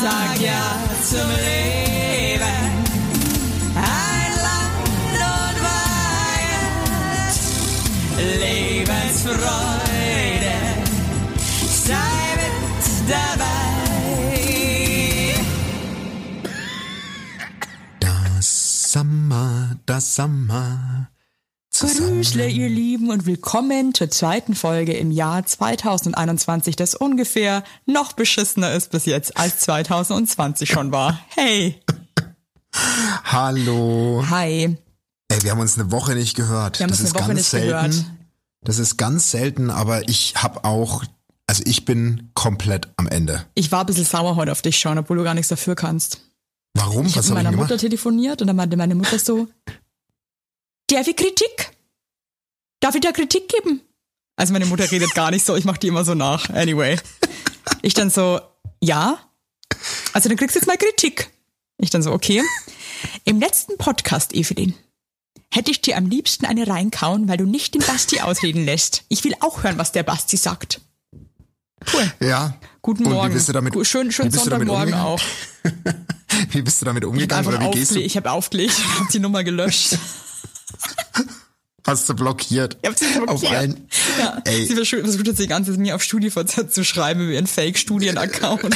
Sag ja zum Leben, ein Land und Weihend, Lebensfreude, sei mit dabei. Das Sommer. Grüßle, ihr Lieben, und willkommen zur zweiten Folge im Jahr 2021, das ungefähr noch beschissener ist bis jetzt, als 2020 schon war. Hey! Hallo. Hi. Ey, wir haben uns eine Woche nicht gehört. Wir haben uns eine Woche nicht gehört. Das ist ganz selten, aber ich bin komplett am Ende. Ich war ein bisschen sauer heute auf dich schon, obwohl du gar nichts dafür kannst. Warum? Ich habe mit meiner Mutter telefoniert und dann meinte meine Mutter so, darf ich Kritik? Darf ich da Kritik geben? Also meine Mutter redet gar nicht so, ich mache die immer so nach. Anyway. Ich dann so, ja, also dann kriegst du jetzt mal Kritik. Ich dann so, okay. Im letzten Podcast, Evelyn, hätte ich dir am liebsten eine reinkauen, weil du nicht den Basti ausreden lässt. Ich will auch hören, was der Basti sagt. Cool. Ja. Guten Morgen. Wie bist du damit, schön Sonntagmorgen auch. Wie bist du damit umgegangen? Oder wie gehst du? Ich habe aufgelegt, habe die Nummer gelöscht. Hast du blockiert? Ich hab sie blockiert. Auf allen. Ja. Ey. Sie versucht jetzt die ganze Zeit, mir auf StudiVZ zu schreiben über ihren Fake-Studien-Account.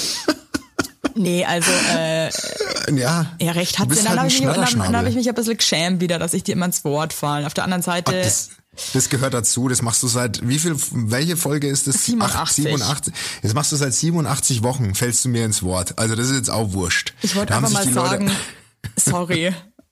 Nee, also, ja, recht hat sie. Dann habe ich mich ein bisschen geschämt wieder, dass ich dir immer ins Wort fallen. Auf der anderen Seite. Das gehört dazu, das machst du seit, welche Folge ist das? 87. Das machst du seit 87 Wochen, fällst du mir ins Wort. Also das ist jetzt auch wurscht. Ich wollte einfach mal sagen, sorry.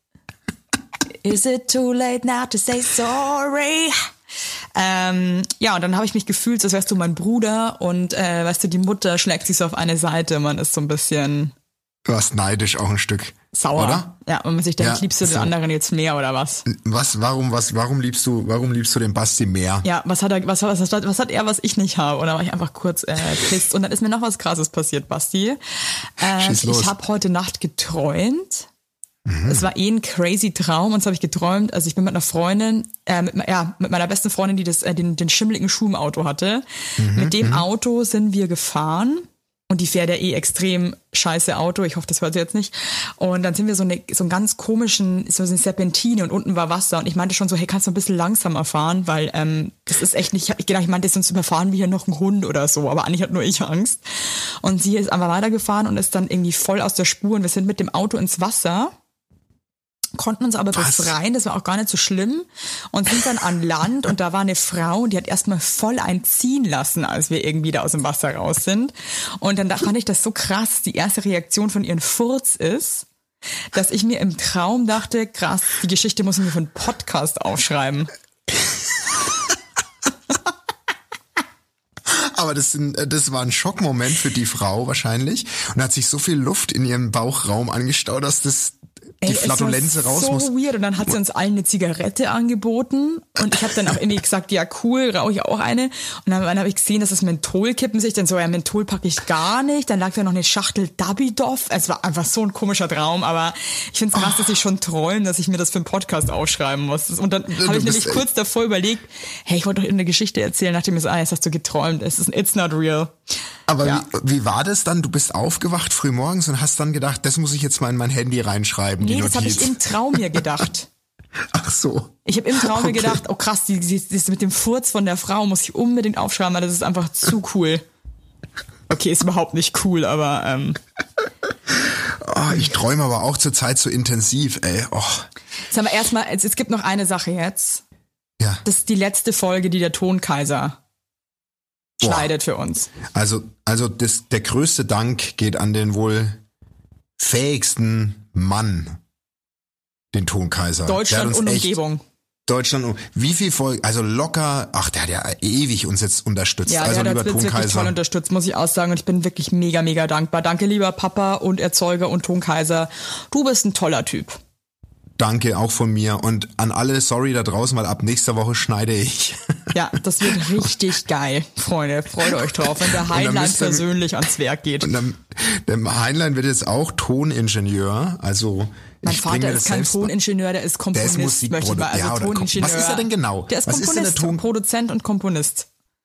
Is it too late now to say sorry? Ja, und dann habe ich mich gefühlt, als wärst du mein Bruder und weißt du, die Mutter schlägt sich so auf eine Seite, man ist so ein bisschen... Du warst neidisch auch ein Stück. Sauer. Oder? Ja, und man sich denkt, ja, liebst du den anderen jetzt mehr oder was? Warum liebst du den Basti mehr? Ja, was hat er, was ich nicht habe? Oder war ich einfach kurz pisst? Und dann ist mir noch was Krasses passiert, Basti. Ich habe heute Nacht geträumt. Es war ein crazy Traum, und zwar habe ich geträumt, also ich bin mit einer Freundin, mit meiner besten Freundin, die den schimmeligen Schuh im Auto hatte. Mit dem Auto sind wir gefahren. Und die fährt ja extrem scheiße Auto. Ich hoffe, das hört sie jetzt nicht. Und dann sind wir so einen ganz komischen, so eine Serpentine, und unten war Wasser. Und ich meinte schon so, hey, kannst du ein bisschen langsamer fahren? Weil das ist echt nicht, ich meinte, sonst überfahren wir hier noch einen Hund oder so. Aber eigentlich hat nur ich Angst. Und sie ist einfach weitergefahren und ist dann irgendwie voll aus der Spur. Und wir sind mit dem Auto ins Wasser, konnten uns aber befreien, das war auch gar nicht so schlimm, und sind dann an Land, und da war eine Frau, und die hat erstmal voll einziehen lassen, als wir irgendwie da aus dem Wasser raus sind. Und dann fand ich das so krass, die erste Reaktion von ihren Furz ist, dass ich mir im Traum dachte, krass, die Geschichte muss ich mir für einen Podcast aufschreiben. Aber das war ein Schockmoment für die Frau wahrscheinlich, und da hat sich so viel Luft in ihrem Bauchraum angestaut, dass die Flatulenze raus muss. So weird. Und dann hat sie uns allen eine Zigarette angeboten, und ich habe dann auch irgendwie gesagt, ja cool, rauche ich auch eine. Und dann habe ich gesehen, dass das Mentholkippen sich dann so, ja, Menthol packe ich gar nicht. Dann lag da noch eine Schachtel Davidoff. Es war einfach so ein komischer Traum, aber ich finde es krass, dass ich schon träume, dass ich mir das für einen Podcast aufschreiben muss. Und dann habe ich nämlich kurz davor überlegt, hey, ich wollte doch eine Geschichte erzählen, nachdem jetzt hast du geträumt. It's not real. Aber ja. Wie war das dann? Du bist aufgewacht frühmorgens und hast dann gedacht, das muss ich jetzt mal in mein Handy reinschreiben. Nee, das habe ich im Traum mir gedacht. Ach so. Ich habe im Traum mir gedacht, oh krass, das mit dem Furz von der Frau muss ich unbedingt aufschreiben, weil das ist einfach zu cool. Okay, ist überhaupt nicht cool, aber ich träume aber auch zur Zeit so intensiv, ey. Oh. Sagen wir erstmal, es gibt noch eine Sache jetzt. Ja. Das ist die letzte Folge, die der Tonkaiser schneidet für uns. Also der größte Dank geht an den wohl fähigsten Mann, den Tonkaiser. Deutschland und Umgebung. Wie viel Folgen, also locker, der hat ja ewig uns jetzt unterstützt. Ja, also der lieber hat uns wirklich toll unterstützt, muss ich auch sagen. Und ich bin wirklich mega, mega dankbar. Danke, lieber Papa und Erzeuger und Tonkaiser. Du bist ein toller Typ. Danke auch von mir, und an alle, sorry da draußen, weil ab nächster Woche schneide ich. Ja, das wird richtig geil, Freunde. Freut euch drauf, wenn der Heinlein persönlich ans Werk geht. Und dann, der Heinlein wird jetzt auch Toningenieur, also mein Vater ist kein Toningenieur, der ist Komponist. Der ist Musikproduzent. Toningenieur. Was ist er denn genau? Der ist Komponist, Produzent und Komponist.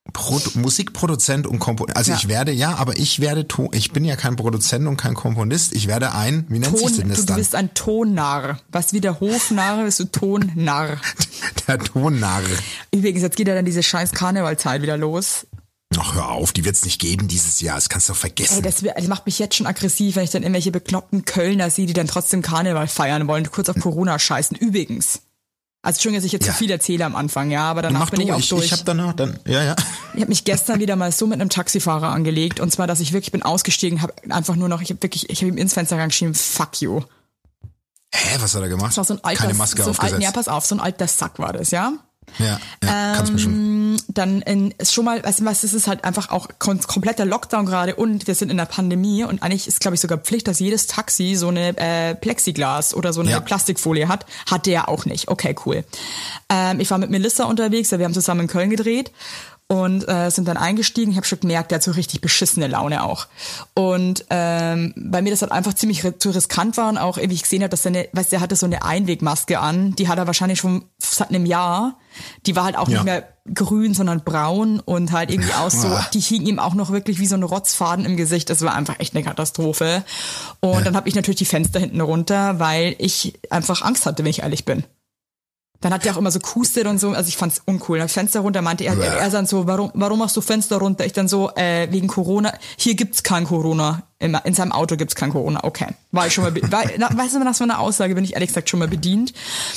Musikproduzent und Komponist. Also ich werde ich bin ja kein Produzent und kein Komponist. Ich werde wie nennt sich denn das dann? Du bist ein Tonnarr. Was wie der Hofnarr bist du Tonnarr. Der Tonnarr. Übrigens, jetzt geht ja dann diese scheiß Karnevalzeit wieder los. Ach, hör auf, die wird's nicht geben dieses Jahr, das kannst du doch vergessen. Ey, das macht mich jetzt schon aggressiv, wenn ich dann irgendwelche bekloppten Kölner sehe, die dann trotzdem Karneval feiern wollen, kurz auf Corona scheißen. Übrigens. Also Entschuldigung, dass ich jetzt zu viel erzähle am Anfang, ja, aber danach bin ich auch durch. Ich habe danach Ich habe mich gestern wieder mal so mit einem Taxifahrer angelegt, und zwar, dass ich wirklich bin ausgestiegen, habe einfach nur noch, ich habe ihm ins Fenster geschrieben, fuck you. Hä, was hat er gemacht? Das war so ein alter, keine Maske aufgesetzt. Ja, pass auf, so ein alter Sack war das, ja. Ja, kannst mir schon. Dann ist schon mal, weißt du was, das ist halt einfach auch kompletter Lockdown gerade, und wir sind in der Pandemie, und eigentlich ist, glaube ich, sogar Pflicht, dass jedes Taxi so eine Plexiglas oder so eine Plastikfolie hat. Hatte er auch nicht. Okay, cool. Ich war mit Melissa unterwegs, wir haben zusammen in Köln gedreht und sind dann eingestiegen. Ich habe schon gemerkt, der hat so richtig beschissene Laune auch. Und bei mir das halt einfach ziemlich zu riskant war, und auch irgendwie ich gesehen habe, dass der hatte so eine Einwegmaske an, die hat er wahrscheinlich schon seit einem Jahr. Die war halt auch nicht mehr grün, sondern braun, und halt irgendwie die hing ihm auch noch wirklich wie so ein Rotzfaden im Gesicht. Das war einfach echt eine Katastrophe. Und dann habe ich natürlich die Fenster hinten runter, weil ich einfach Angst hatte, wenn ich ehrlich bin. Dann hat er auch immer so gehustet und so, also ich fand's uncool. Dann Fenster runter, meinte er dann so, warum machst du Fenster runter? Ich dann so, wegen Corona. Hier gibt's kein Corona. In seinem Auto gibt's kein Corona. Okay. War ich schon mal, weißt du, nach so einer Aussage bin ich ehrlich gesagt schon mal bedient.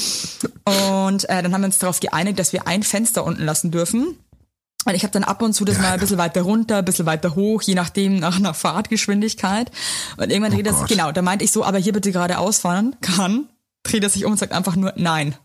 Und dann haben wir uns darauf geeinigt, dass wir ein Fenster unten lassen dürfen. Und ich habe dann ab und zu das mal ein bisschen weiter runter, ein bisschen weiter hoch, je nachdem nach einer Fahrtgeschwindigkeit. Und irgendwann dreht er sich, genau, da meinte ich so, aber hier bitte geradeaus fahren kann. Dreht er sich um und sagt einfach nur nein.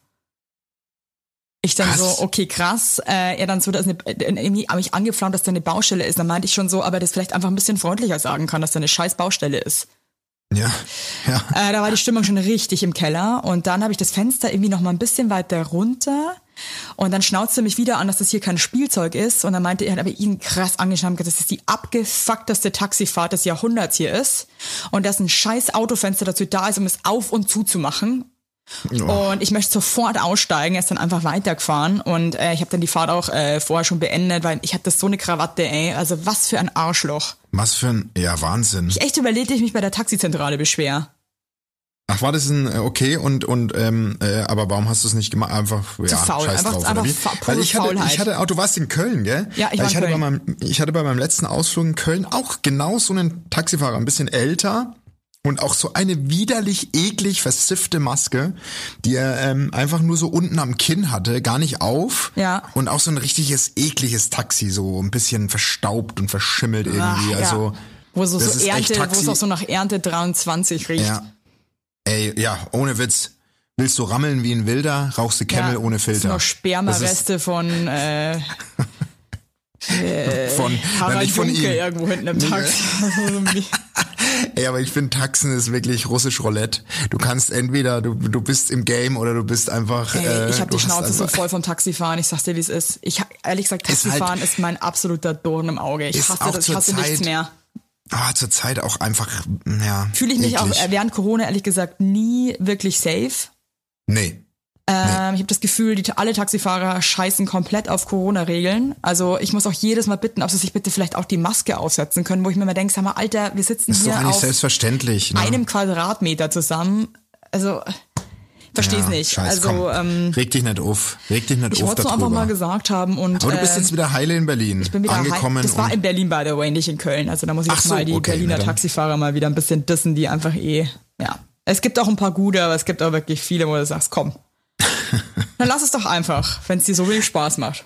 Ich dann so, okay, krass. Er dann so, dass irgendwie habe ich angeflaumt, dass da eine Baustelle ist. Dann meinte ich schon so, aber das vielleicht einfach ein bisschen freundlicher sagen kann, dass da eine scheiß Baustelle ist. Ja. Da war die Stimmung schon richtig im Keller. Und dann habe ich das Fenster irgendwie noch mal ein bisschen weiter runter. Und dann schnauzte mich wieder an, dass das hier kein Spielzeug ist. Und dann meinte er, hat aber ihn krass angeschaut, dass das die abgefuckteste Taxifahrt des Jahrhunderts hier ist. Und dass ein scheiß Autofenster dazu da ist, um es auf und zu machen. Und ich möchte sofort aussteigen. Er ist dann einfach weitergefahren, und ich habe dann die Fahrt auch vorher schon beendet, weil ich hatte so eine Krawatte, ey. Also was für ein Arschloch. Was für ein, Wahnsinn. Ich echt überlegt, ich mich bei der Taxizentrale beschwer. Ach, war das ein okay und aber warum hast du es nicht gemacht? Einfach zu faul. Scheiß einfach, drauf, einfach oder wie? Weil ich hatte, du warst in Köln, gell? Ja, ich hatte bei meinem letzten Ausflug in Köln auch genau so einen Taxifahrer, ein bisschen älter. Und auch so eine widerlich, eklig versiffte Maske, die er einfach nur so unten am Kinn hatte, gar nicht auf. Ja. Und auch so ein richtiges, ekliges Taxi, so ein bisschen verstaubt und verschimmelt irgendwie. Also, wo es auch so nach Ernte 23 riecht. Ja. Ey, ja, ohne Witz. Willst du rammeln wie ein Wilder, rauchst du Camel ohne Filter. Das sind noch Spermareste von Harald von Junke ihm. irgendwo hinten im Taxi. Ey, aber ich finde, Taxen ist wirklich russisch Roulette. Du kannst entweder, du bist im Game oder du bist einfach... ich habe die Schnauze so voll vom Taxifahren. Ich sag's dir, wie es ist. Ehrlich gesagt, Taxifahren ist mein absoluter Dorn im Auge. Ich hasse nichts mehr. Zur Zeit auch einfach, Fühle ich mich auch während Corona, ehrlich gesagt, nie wirklich safe. Nee. Ich habe das Gefühl, alle Taxifahrer scheißen komplett auf Corona-Regeln. Also ich muss auch jedes Mal bitten, ob sie sich bitte vielleicht auch die Maske aufsetzen können, wo ich mir mal denke, sag mal, Alter, wir sitzen hier auf selbstverständlich, ne? einem Quadratmeter zusammen. Also, versteh's nicht. Scheiß, also reg dich nicht auf. Ich wollte es einfach mal gesagt haben. Und, aber du bist jetzt wieder heile in Berlin. Ich bin wieder angekommen. Das war in Berlin, by the way, nicht in Köln. Also da muss ich jetzt mal die Berliner Taxifahrer mal wieder ein bisschen dissen, die einfach Es gibt auch ein paar gute, aber es gibt auch wirklich viele, wo du sagst, komm. Dann lass es doch einfach, wenn es dir so wenig Spaß macht.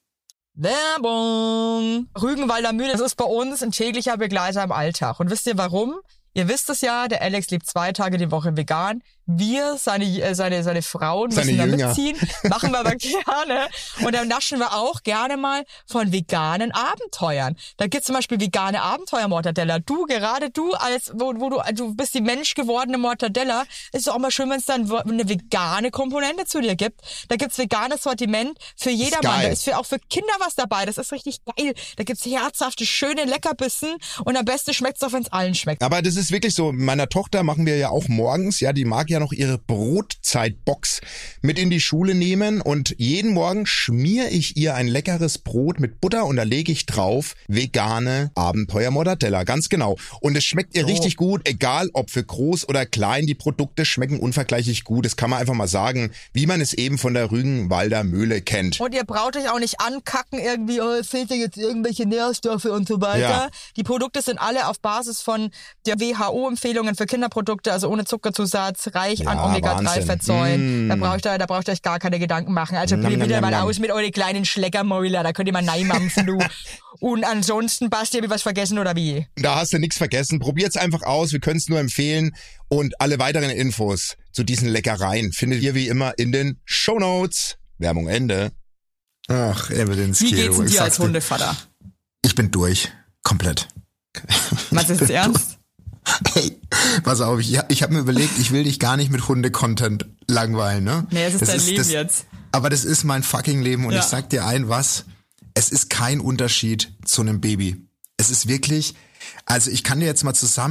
Werbung! Rügenwalder Mühle, das ist bei uns ein täglicher Begleiter im Alltag. Und wisst ihr warum? Ihr wisst es ja, der Alex lebt 2 Tage die Woche vegan. Wir, seine Frauen müssen da mitziehen. Machen wir aber gerne. Und dann naschen wir auch gerne mal von veganen Abenteuern. Da gibt's zum Beispiel vegane Abenteuer-Mortadella. Du als, wo du bist die menschgewordene Mortadella. Ist doch auch mal schön, wenn es dann eine vegane Komponente zu dir gibt. Da gibt's veganes Sortiment für jedermann. Da ist auch für Kinder was dabei. Das ist richtig geil. Da gibt's herzhafte, schöne Leckerbissen. Und am besten schmeckt's auch, wenn's allen schmeckt. Aber das ist wirklich so, meiner Tochter machen wir ja auch morgens, ja, die mag ja noch ihre Brotzeitbox mit in die Schule nehmen und jeden Morgen schmiere ich ihr ein leckeres Brot mit Butter und da lege ich drauf vegane Abenteuer-Mortadella, ganz genau. Und es schmeckt ihr richtig gut, egal ob für groß oder klein, die Produkte schmecken unvergleichlich gut, das kann man einfach mal sagen, wie man es eben von der Rügenwalder Mühle kennt. Und ihr braucht euch auch nicht ankacken irgendwie, es fehlt dir jetzt irgendwelche Nährstoffe und so weiter. Ja. Die Produkte sind alle auf Basis von der WHO-Empfehlungen für Kinderprodukte, also ohne Zuckerzusatz, reich an Omega-3-Fettsäuren. Da braucht ihr euch gar keine Gedanken machen. Also probiert wieder mal aus mit euren kleinen Schleckermäuler, da könnt ihr mal neimampfen, du. Und ansonsten, Basti, hab ich was vergessen oder wie? Da hast du nichts vergessen. Probiert's einfach aus, wir können es nur empfehlen. Und alle weiteren Infos zu diesen Leckereien findet ihr wie immer in den Shownotes. Werbung Ende. Ach, Evidence. Wie geht's dir als Hundevater? Ich bin durch. Komplett. Meinst du das ernst? Hey, pass auf, ich habe mir überlegt, ich will dich gar nicht mit Hunde-Content langweilen, ne? Nee, es ist dein Leben jetzt. Aber das ist mein fucking Leben und ich sag dir es ist kein Unterschied zu einem Baby. Es ist wirklich, also ich kann jetzt mal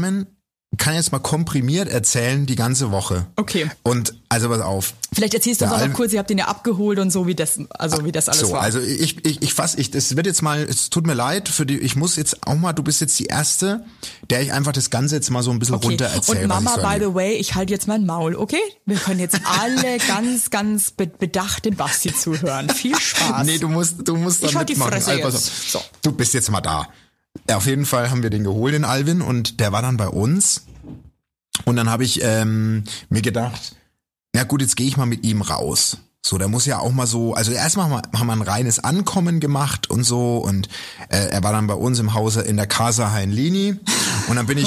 komprimiert erzählen die ganze Woche. Okay. Und also pass auf. Vielleicht erzählst du uns auch noch kurz, ihr habt ihn ja abgeholt und so, wie das alles war. Also das wird jetzt mal, es tut mir leid ich muss jetzt auch mal, du bist jetzt die Erste, der ich einfach das Ganze jetzt mal so ein bisschen runter erzähle. Und Mama, by the way, ich halte jetzt mein Maul, okay? Wir können jetzt alle ganz, ganz bedacht dem Basti zuhören. Viel Spaß. Nee, du musst da mitmachen. Die Fresse jetzt. So. Du bist jetzt mal da. Ja, auf jeden Fall haben wir den geholt, den Alvin, und der war dann bei uns. Und dann habe ich mir gedacht, na gut, jetzt gehe ich mal mit ihm raus. So, der muss ja auch mal so, also erstmal haben wir ein reines Ankommen gemacht und so, und er war dann bei uns im Hause in der Casa Heinlini, und dann bin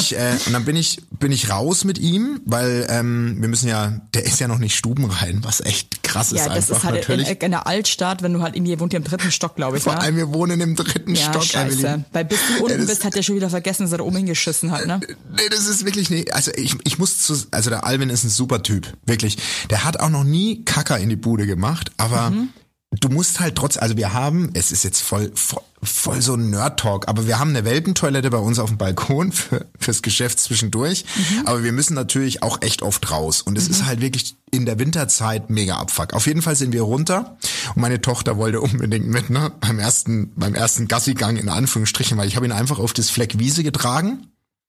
ich raus mit ihm, weil wir müssen ja, der ist ja noch nicht stubenrein, was echt krass ist einfach. Ja, das ist halt natürlich in der Altstadt, wenn du halt irgendwie, wohnt ja im 3. Stock, glaube ich. Vor allem, wir wohnen im 3. Stock. Scheiße. Weil bis du unten bist, hat der schon wieder vergessen, dass er da oben hingeschissen hat, ne? Nee, das ist wirklich, also also der Alvin ist ein super Typ, wirklich. Der hat auch noch nie Kacker in die Bude gemacht, aber du musst halt es ist jetzt voll so ein Nerd-Talk, aber wir haben eine Welpentoilette bei uns auf dem Balkon fürs Geschäft zwischendurch, aber wir müssen natürlich auch echt oft raus, und es ist halt wirklich in der Winterzeit mega Abfuck. Auf jeden Fall sind wir runter und meine Tochter wollte unbedingt mit, ne, beim ersten Gassigang in Anführungsstrichen, weil ich habe ihn einfach auf das Fleck Wiese getragen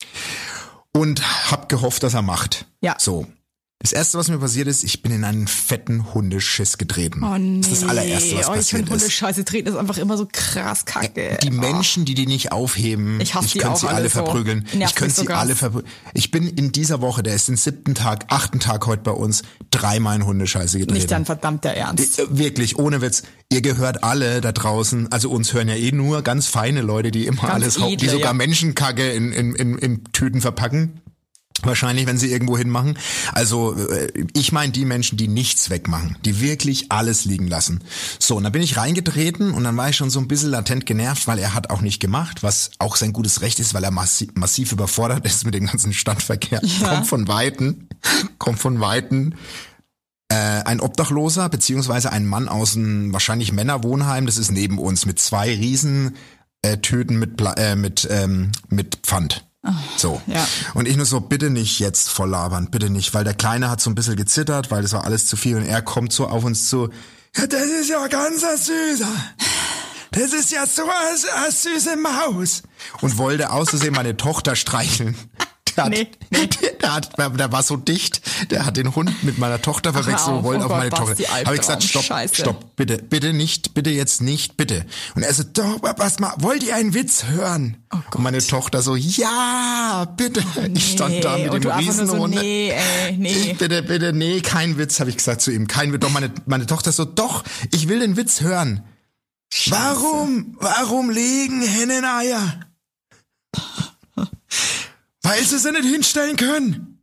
und hab gehofft, dass er macht. Ja. So. Das erste, was mir passiert ist, ich bin in einen fetten Hundeschiss getreten. Oh nee. Das ist das allererste, was passiert ist. Ich finde Hundescheiße treten ist einfach immer so krass kacke. Die Menschen, die nicht aufheben, ich könnte sie alle verprügeln. Ich könnte sie alle verprügeln. Ich bin in dieser Woche, der ist den 8. Tag heute bei uns, 3-mal in Hundescheiße getreten. Nicht dein verdammter Ernst. Wirklich, ohne Witz. Ihr gehört alle da draußen, also uns hören ja nur ganz feine Leute, die immer ganz alles, die sogar Menschenkacke in Tüten verpacken. Wahrscheinlich, wenn sie irgendwo hinmachen. Also ich meine die Menschen, die nichts wegmachen, die wirklich alles liegen lassen. So, und dann bin ich reingetreten und dann war ich schon so ein bisschen latent genervt, weil er hat auch nicht gemacht, was auch sein gutes Recht ist, weil er massiv überfordert ist mit dem ganzen Stadtverkehr. Ja. Kommt von Weitem ein Obdachloser, beziehungsweise ein Mann aus einem wahrscheinlich Männerwohnheim, das ist neben uns, mit 2 riesen Tüten mit Pfand. So. Ja. Und ich nur so, bitte nicht jetzt voll labern, bitte nicht, weil der Kleine hat so ein bisschen gezittert, weil das war alles zu viel, und er kommt so auf uns zu, ja, das ist ja ganz ein Süßer. Das ist ja so eine süße Maus. Und wollte auszusehen meine Tochter streicheln. Der war so dicht, der hat den Hund mit meiner Tochter verwechselt und wollte auf meine Tochter. Habe ich gesagt, stopp, bitte nicht, bitte jetzt nicht, bitte. Und er so, doch, was mal, wollt ihr einen Witz hören? Oh Gott. Und meine Tochter so, ja, bitte. Ich stand da mit dem Riesenhund. So, nee. Bitte, nee, kein Witz, habe ich gesagt zu ihm, kein Witz. Doch, meine Tochter so, doch, ich will den Witz hören. Scheiße. Warum legen Hennen Eier? Weil sie nicht hinstellen können.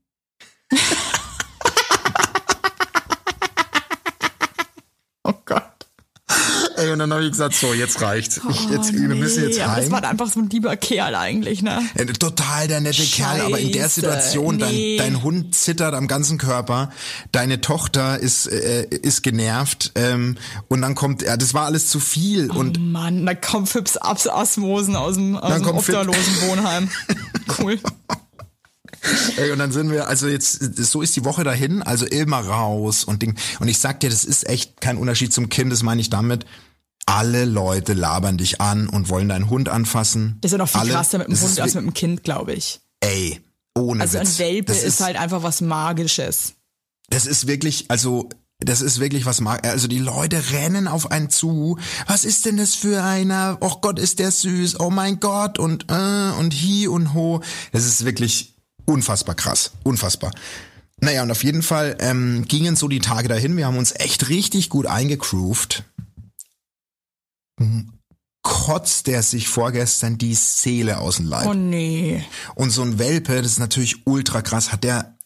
Oh Gott. Ey, und dann habe ich gesagt, so, jetzt reicht's. Wir müssen jetzt heim. Das war einfach so ein lieber Kerl eigentlich, ne? Total der nette Kerl, aber in der Situation, dein Hund zittert am ganzen Körper, deine Tochter ist genervt, und dann kommt, das war alles zu viel. Und Mann, da kommt Fips Asmosen aus dem obdachlosen Wohnheim. Cool. Ey, und dann sind wir, also jetzt, so ist die Woche dahin, also immer raus und Ding. Und ich sag dir, das ist echt kein Unterschied zum Kind, das meine ich damit. Alle Leute labern dich an und wollen deinen Hund anfassen. Das ist ja noch viel krasser mit dem Hund als mit dem Kind, glaube ich. Ey, ohne Also Witz. ein Welpe ist halt einfach was Magisches. Das ist wirklich was also die Leute rennen auf einen zu. Was ist denn das für einer? Oh Gott, ist der süß. Oh mein Gott und hi und ho. Das ist wirklich unfassbar krass. Unfassbar. Naja, und auf jeden Fall gingen so die Tage dahin. Wir haben uns echt richtig gut eingegroovt. Kotzt der sich vorgestern die Seele aus dem Leib. Oh nee. Und so ein Welpe, das ist natürlich ultra krass, der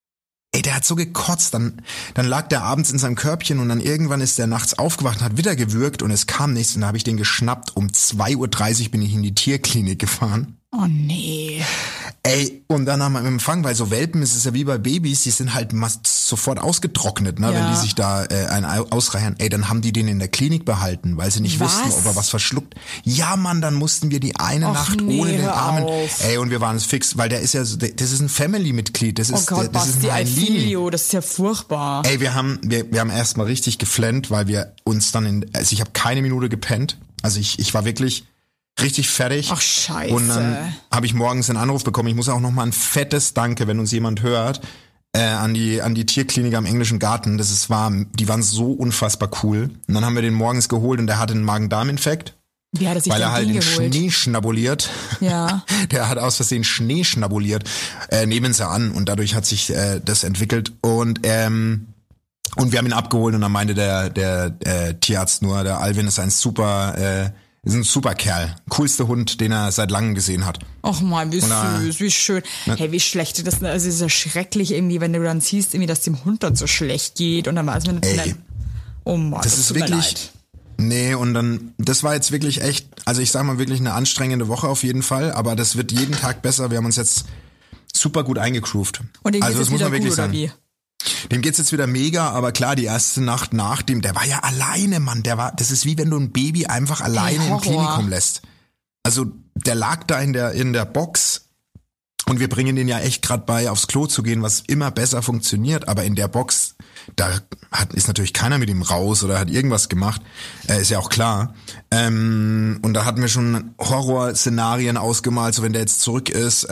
hat so gekotzt, dann lag der abends in seinem Körbchen und dann irgendwann ist der nachts aufgewacht und hat wieder gewürgt und es kam nichts und da habe ich den geschnappt. Um 2:30 Uhr bin ich in die Tierklinik gefahren. Oh nee. Ey, und dann haben wir im Empfang, weil so Welpen, es ist ja wie bei Babys, die sind halt sofort ausgetrocknet, ne, wenn die sich da einen ausreichern. Ey, dann haben die den in der Klinik behalten, weil sie nicht wussten, ob er was verschluckt. Ja, Mann, dann mussten wir die eine Nacht ohne den Armen. Ey, und wir waren es fix, weil der ist ja, das ist ein Family-Mitglied, das ist, das ist ein Filio, das ist ja furchtbar. Ey, wir haben erstmal richtig geflennt, weil wir uns dann also ich habe keine Minute gepennt. Also ich war wirklich richtig fertig. Ach, scheiße. Und dann habe ich morgens einen Anruf bekommen. Ich muss auch noch mal ein fettes Danke, wenn uns jemand hört, an die Tierklinik am Englischen Garten. Die waren so unfassbar cool. Und dann haben wir den morgens geholt und der hatte einen Magen-Darm-Infekt. Wie hat er sich weil er halt den geholt? Schnee schnabuliert. Ja. Der hat aus Versehen Schnee schnabuliert. Nehmen sie an und dadurch hat sich das entwickelt. Und wir haben ihn abgeholt und dann meinte der Tierarzt nur, der Alvin ist ein super Kerl. Coolster Hund, den er seit langem gesehen hat. Ach man, wie süß, wie schön. Ne? Hey, wie schlecht ist das? Also es ist ja schrecklich irgendwie, wenn du dann siehst, irgendwie, dass dem Hund dann so schlecht geht und dann weiß man nicht. Oh Mann, das ist wirklich. Nee, und dann, das war jetzt wirklich echt, also ich sag mal wirklich eine anstrengende Woche auf jeden Fall, aber das wird jeden Tag besser. Wir haben uns jetzt super gut eingegroovt. Und den also das muss man wirklich gut, sagen. Oder wie? Dem geht's jetzt wieder mega, aber klar, die erste Nacht nach dem, der war ja alleine, Mann, das ist wie wenn du ein Baby einfach alleine im Klinikum lässt. Also, der lag da in der Box und wir bringen den ja echt gerade bei, aufs Klo zu gehen, was immer besser funktioniert, aber in der Box, ist natürlich keiner mit ihm raus oder hat irgendwas gemacht, ist ja auch klar. Und da hatten wir schon Horrorszenarien ausgemalt, so wenn der jetzt zurück ist,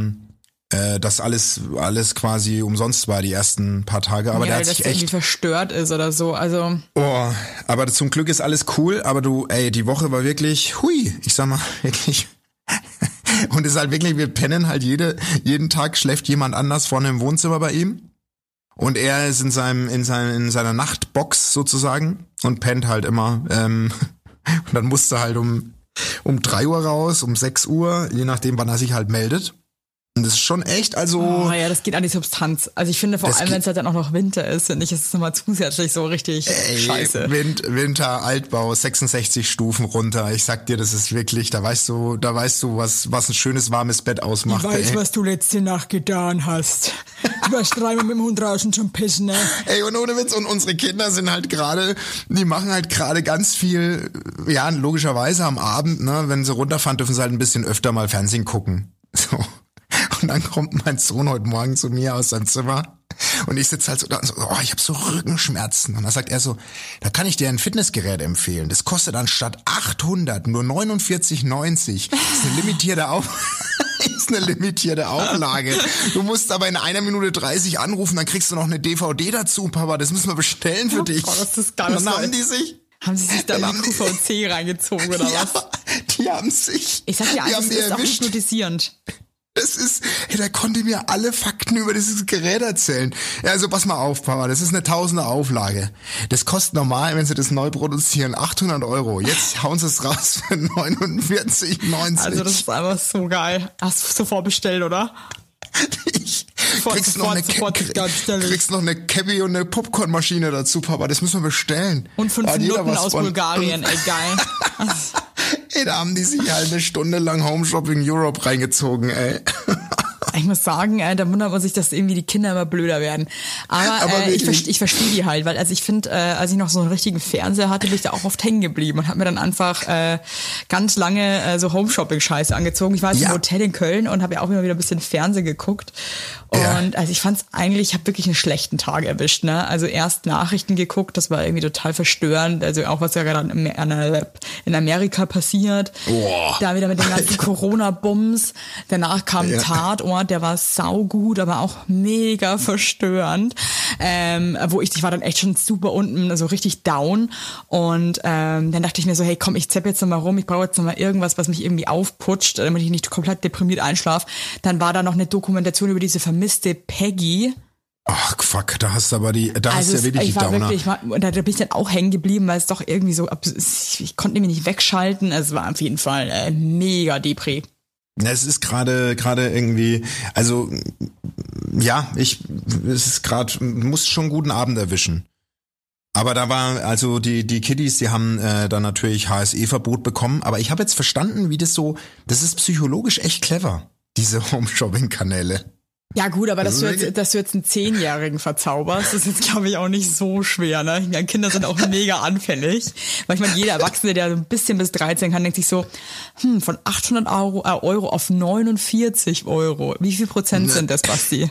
dass alles quasi umsonst war die ersten paar Tage, aber der hat sich echt irgendwie verstört ist oder so, also. Oh, aber zum Glück ist alles cool, aber die Woche war wirklich, hui, ich sag mal, wirklich. Und es ist halt wirklich, wir pennen halt jeden Tag schläft jemand anders vorne im Wohnzimmer bei ihm. Und er ist in seiner Nachtbox sozusagen und pennt halt immer, und dann musste er halt um 3 Uhr raus, um 6 Uhr, je nachdem wann er sich halt meldet. Und das ist schon echt, also. Oh ja, das geht an die Substanz. Also ich finde vor allem, wenn es halt dann auch noch Winter ist, finde ich, ist es nochmal zusätzlich so richtig scheiße. Winter, Altbau, 66 Stufen runter. Ich sag dir, das ist wirklich, da weißt du, was ein schönes, warmes Bett ausmacht. Ich weiß, was du letzte Nacht getan hast. Du warst 3-mal mit dem Hund draußen zum Pissen, ne? Ey, und ohne Witz, und unsere Kinder sind halt die machen halt gerade ganz viel, ja, logischerweise am Abend, ne, wenn sie runterfahren, dürfen sie halt ein bisschen öfter mal Fernsehen gucken. So. Und dann kommt mein Sohn heute Morgen zu mir aus seinem Zimmer und ich sitze halt so da und so, oh, ich habe so Rückenschmerzen. Und dann sagt er so, da kann ich dir ein Fitnessgerät empfehlen. Das kostet anstatt 800 nur 49,90. Das ist eine limitierte Auflage. Du musst aber in 1 Minute 30 anrufen, dann kriegst du noch eine DVD dazu, Papa. Das müssen wir bestellen für dich. Oh, das ist geil. Und dann haben die sich da in die QVC reingezogen oder ja, was? Die haben sich. Ich sag dir, das ist auch hypnotisierend. Der konnte mir alle Fakten über dieses Gerät erzählen. Ja, also pass mal auf, Papa, das ist eine 1000er Auflage. Das kostet normal, wenn sie das neu produzieren, 800 €. Jetzt hauen sie es raus für 49,90. Also das ist einfach so geil. Hast du sofort bestellt, oder? Kriegst noch eine Cabbie und eine Popcornmaschine dazu, Papa. Das müssen wir bestellen. Und 5 Minuten aus Bulgarien, ey, geil. Ey, da haben die sich halt 1 Stunde lang Home Shopping Europe reingezogen, ey. ich muss sagen, da wundert man sich, dass irgendwie die Kinder immer blöder werden. Aber ich verstehe die halt, weil also ich finde, als ich noch so einen richtigen Fernseher hatte, bin ich da auch oft hängen geblieben und habe mir dann einfach ganz lange so Home-Shopping-Scheiße angezogen. Ich war jetzt im Hotel in Köln und habe ja auch immer wieder ein bisschen Fernsehen geguckt. Und also ich fand's eigentlich, ich habe wirklich einen schlechten Tag erwischt, ne? Also erst Nachrichten geguckt, das war irgendwie total verstörend, also auch was ja gerade in Amerika passiert. Da wieder mit den ganzen Corona-Bums. Danach kam Tatort, der war saugut, aber auch mega verstörend. Ich war dann echt schon super unten, also richtig down. Und dann dachte ich mir so, hey komm, ich zapp jetzt noch mal rum, ich brauche jetzt noch mal irgendwas, was mich irgendwie aufputscht, damit ich nicht komplett deprimiert einschlafe. Dann war da noch eine Dokumentation über diese vermisste Peggy. Ach fuck, da hast du aber hast du ja wirklich die Downer. Da bin ich dann auch hängen geblieben, weil es doch irgendwie so, ich konnte mich nicht wegschalten. Es war auf jeden Fall mega Depri. Es ist gerade irgendwie, also ja, muss schon einen guten Abend erwischen. Aber da war, also die Kiddies, die haben dann natürlich HSE-Verbot bekommen, aber ich habe jetzt verstanden, wie das ist psychologisch echt clever, diese Home-Shopping-Kanäle. Ja gut, aber dass du jetzt einen 10-Jährigen verzauberst, das ist jetzt, glaube ich, auch nicht so schwer, ne? Ja, Kinder sind auch mega anfällig. Weil ich meine, jeder Erwachsene, der so ein bisschen bis 13 kann, denkt sich so, von 800 Euro auf 49 Euro. Wie viel Prozent sind das, Basti?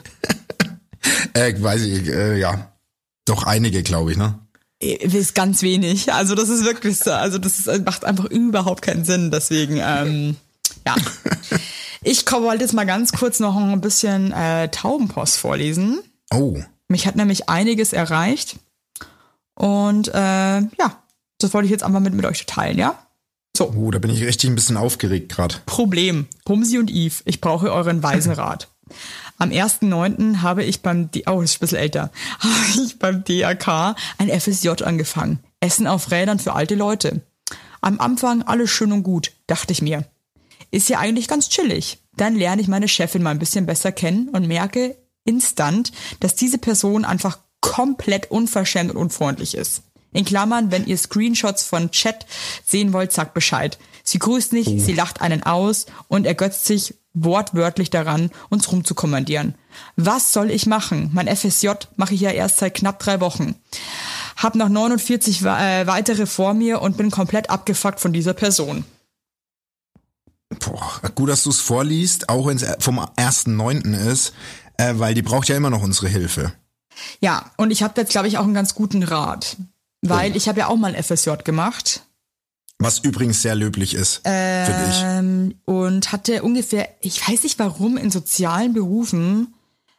Weiß ich, ja. Doch einige, glaube ich, ne? Ist ganz wenig. Also das ist wirklich so, macht einfach überhaupt keinen Sinn. Deswegen, ja. Ich wollte jetzt mal ganz kurz noch ein bisschen Taubenpost vorlesen. Oh. Mich hat nämlich einiges erreicht. Und das wollte ich jetzt einfach mit euch teilen, ja? So. Oh, da bin ich richtig ein bisschen aufgeregt gerade. Problem. Bumsi und Yves, ich brauche euren weisen Rat. Am 1.9. habe ich das ist ein bisschen älter, habe ich beim DRK ein FSJ angefangen. Essen auf Rädern für alte Leute. Am Anfang alles schön und gut, dachte ich mir. Ist ja eigentlich ganz chillig. Dann lerne ich meine Chefin mal ein bisschen besser kennen und merke instant, dass diese Person einfach komplett unverschämt und unfreundlich ist. In Klammern, wenn ihr Screenshots von Chat sehen wollt, sagt Bescheid. Sie grüßt nicht, sie lacht einen aus und ergötzt sich wortwörtlich daran, uns rumzukommandieren. Was soll ich machen? Mein FSJ mache ich ja erst seit knapp 3 Wochen. Hab noch 49 weitere vor mir und bin komplett abgefuckt von dieser Person. Boah, gut, dass du es vorliest, auch wenn es vom 1.9. ist, weil die braucht ja immer noch unsere Hilfe. Ja, und ich habe jetzt, glaube ich, auch einen ganz guten Rat, weil ich habe ja auch mal ein FSJ gemacht. Was übrigens sehr löblich ist, finde ich. Und hatte ungefähr, ich weiß nicht warum, in sozialen Berufen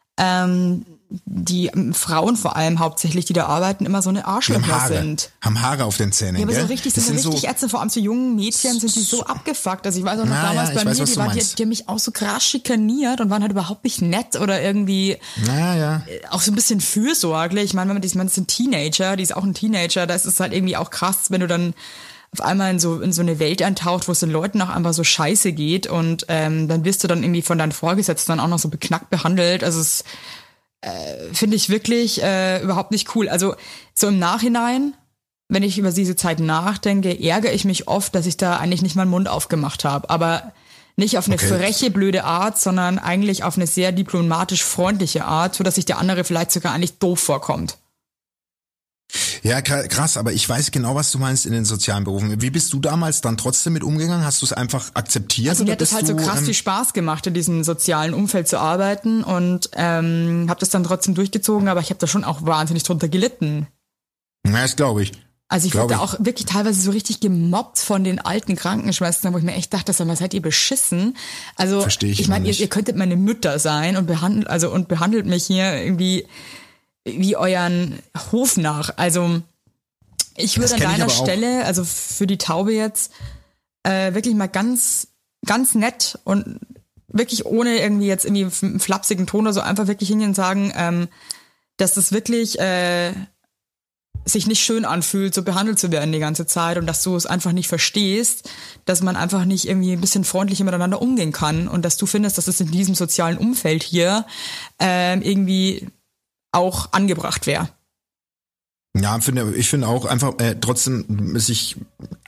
die Frauen vor allem hauptsächlich, die da arbeiten, immer so eine Arschlöcher sind. Haben Haare auf den Zähnen, ja, aber gell? so richtig, Ärzte, vor allem zu jungen Mädchen sind die so abgefuckt. Also ich weiß auch noch damals bei mir, die haben mich auch so krass schikaniert und waren halt überhaupt nicht nett oder irgendwie auch so ein bisschen fürsorglich. Ich meine, das ist ein Teenager, die ist auch ein Teenager, da ist es halt irgendwie auch krass, wenn du dann auf einmal in so eine Welt eintaucht, wo es den Leuten auch einfach so scheiße geht und dann wirst du dann irgendwie von deinen Vorgesetzten dann auch noch so beknackt behandelt. Also es finde ich wirklich überhaupt nicht cool. Also so im Nachhinein, wenn ich über diese Zeit nachdenke, ärgere ich mich oft, dass ich da eigentlich nicht meinen Mund aufgemacht habe. Aber nicht auf eine freche, blöde Art, sondern eigentlich auf eine sehr diplomatisch freundliche Art, sodass sich der andere vielleicht sogar eigentlich doof vorkommt. Ja, krass, aber ich weiß genau, was du meinst in den sozialen Berufen. Wie bist du damals dann trotzdem mit umgegangen? Hast du es einfach akzeptiert? Also mir hat das halt so krass viel Spaß gemacht, in diesem sozialen Umfeld zu arbeiten und habe das dann trotzdem durchgezogen, aber ich habe da schon auch wahnsinnig drunter gelitten. Ja, das glaube ich. Also ich wurde auch wirklich teilweise so richtig gemobbt von den alten Krankenschwestern, wo ich mir echt dachte, seid ihr beschissen? Also ich meine, ihr könntet meine Mütter sein und behandelt mich hier irgendwie wie euren Hofnarr. Also ich würde an deiner Stelle, also für die Taube jetzt, wirklich mal ganz, ganz nett und wirklich ohne irgendwie jetzt irgendwie einen flapsigen Ton oder so einfach wirklich hingehen und sagen, dass das wirklich sich nicht schön anfühlt, so behandelt zu werden die ganze Zeit und dass du es einfach nicht verstehst, dass man einfach nicht irgendwie ein bisschen freundlicher miteinander umgehen kann und dass du findest, dass es in diesem sozialen Umfeld hier irgendwie auch angebracht wäre. Ja, ich finde auch einfach trotzdem sich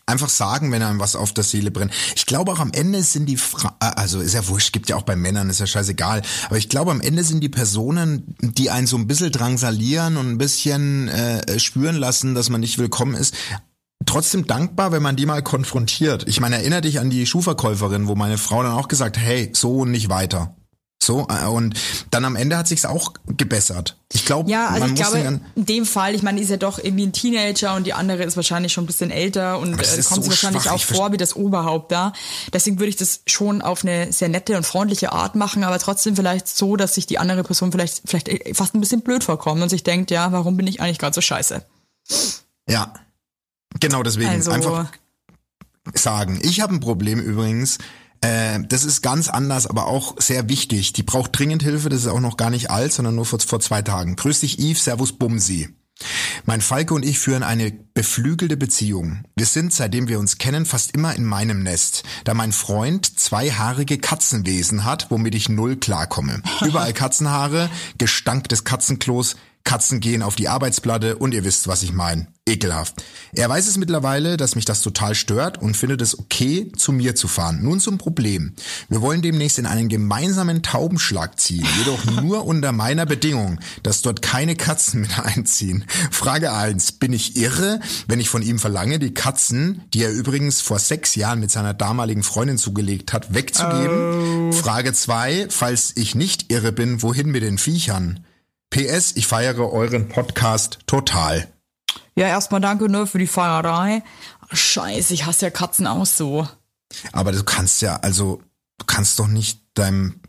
Einfach sagen, wenn einem was auf der Seele brennt. Ich glaube auch am Ende sind die also ist ja wurscht, gibt ja auch bei Männern, ist ja scheißegal. Aber ich glaube am Ende sind die Personen, die einen so ein bisschen drangsalieren und ein bisschen spüren lassen, dass man nicht willkommen ist, trotzdem dankbar, wenn man die mal konfrontiert. Ich meine, erinnere dich an die Schuhverkäuferin, wo meine Frau dann auch gesagt, hey, so und nicht weiter. So, und dann am Ende hat sich's auch gebessert. Ich glaube, ja, also ich glaube, in dem Fall, ich meine, die ist ja doch irgendwie ein Teenager und die andere ist wahrscheinlich schon ein bisschen älter und kommt so sie wahrscheinlich auch vor wie das Oberhaupt da. Deswegen würde ich das schon auf eine sehr nette und freundliche Art machen, aber trotzdem vielleicht so, dass sich die andere Person vielleicht fast ein bisschen blöd vorkommt und sich denkt, ja, warum bin ich eigentlich gerade so scheiße? Ja, genau deswegen. Also, einfach sagen. Ich habe ein Problem übrigens. Das ist ganz anders, aber auch sehr wichtig. Die braucht dringend Hilfe, das ist auch noch gar nicht alt, sondern nur vor 2 Tagen. Grüß dich, Yves, servus, Bumsi. Mein Falke und ich führen eine beflügelte Beziehung. Wir sind, seitdem wir uns kennen, fast immer in meinem Nest, da mein Freund 2 haarige Katzenwesen hat, womit ich null klarkomme. Überall Katzenhaare, Gestank des Katzenklos, Katzen gehen auf die Arbeitsplatte und ihr wisst, was ich meine. Ekelhaft. Er weiß es mittlerweile, dass mich das total stört und findet es okay, zu mir zu fahren. Nun zum Problem. Wir wollen demnächst in einen gemeinsamen Taubenschlag ziehen, jedoch nur unter meiner Bedingung, dass dort keine Katzen mit einziehen. Frage 1. Bin ich irre, wenn ich von ihm verlange, die Katzen, die er übrigens vor 6 Jahren mit seiner damaligen Freundin zugelegt hat, wegzugeben? Frage 2. Falls ich nicht irre bin, wohin mit den Viechern? PS, ich feiere euren Podcast total. Ja, erstmal danke nur für die Feierei. Scheiße, ich hasse ja Katzen auch so. Aber du kannst ja nicht deinem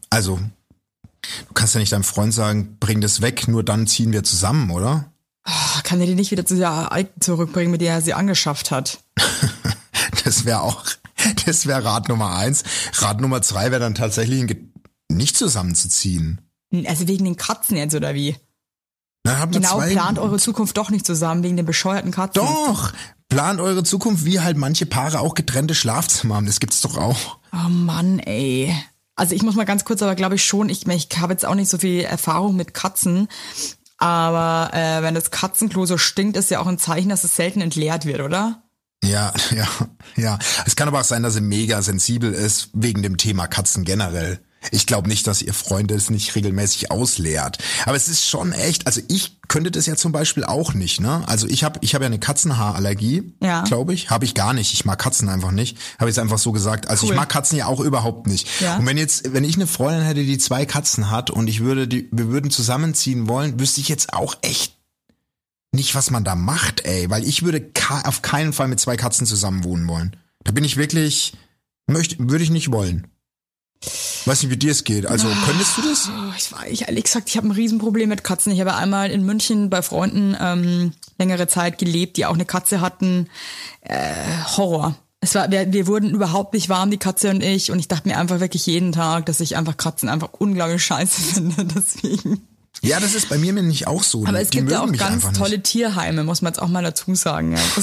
Freund sagen, bring das weg, nur dann ziehen wir zusammen, oder? Kann er die nicht wieder zu der Alten zurückbringen, mit der er sie angeschafft hat? Das wäre Rat Nummer 1. Rat Nummer 2 wäre dann tatsächlich nicht zusammenzuziehen. Also wegen den Katzen jetzt, oder wie? Na, plant eure Zukunft doch nicht zusammen, wegen den bescheuerten Katzen. Doch, plant eure Zukunft, wie halt manche Paare auch getrennte Schlafzimmer haben, das gibt's doch auch. Oh Mann, ey. Also ich muss mal ganz kurz, aber glaube ich schon, ich habe jetzt auch nicht so viel Erfahrung mit Katzen, aber wenn das Katzenklo so stinkt, ist ja auch ein Zeichen, dass es selten entleert wird, oder? Ja. Es kann aber auch sein, dass sie mega sensibel ist, wegen dem Thema Katzen generell. Ich glaube nicht, dass ihr Freund es nicht regelmäßig ausleert. Aber es ist schon echt, also ich könnte das ja zum Beispiel auch nicht, ne? Also ich hab ja eine Katzenhaarallergie, glaube ich. Habe ich gar nicht. Ich mag Katzen einfach nicht. Habe ich jetzt einfach so gesagt. Also cool. Ich mag Katzen ja auch überhaupt nicht. Ja. Und wenn ich eine Freundin hätte, die 2 Katzen hat und wir würden zusammenziehen wollen, wüsste ich jetzt auch echt nicht, was man da macht, ey. Weil ich würde auf keinen Fall mit 2 Katzen zusammen wohnen wollen. Da bin ich wirklich, würde ich nicht wollen. Weiß nicht, wie dir es geht. Also, könntest du das? Ich ehrlich gesagt, ich habe ein Riesenproblem mit Katzen. Ich habe einmal in München bei Freunden längere Zeit gelebt, die auch eine Katze hatten. Horror. Wir wurden überhaupt nicht warm, die Katze und ich. Und ich dachte mir einfach wirklich jeden Tag, dass ich einfach Katzen einfach unglaublich scheiße finde. Deswegen. Ja, das ist bei mir nämlich auch so. Aber es gibt ja auch ganz tolle Tierheime, muss man jetzt auch mal dazu sagen. Ja.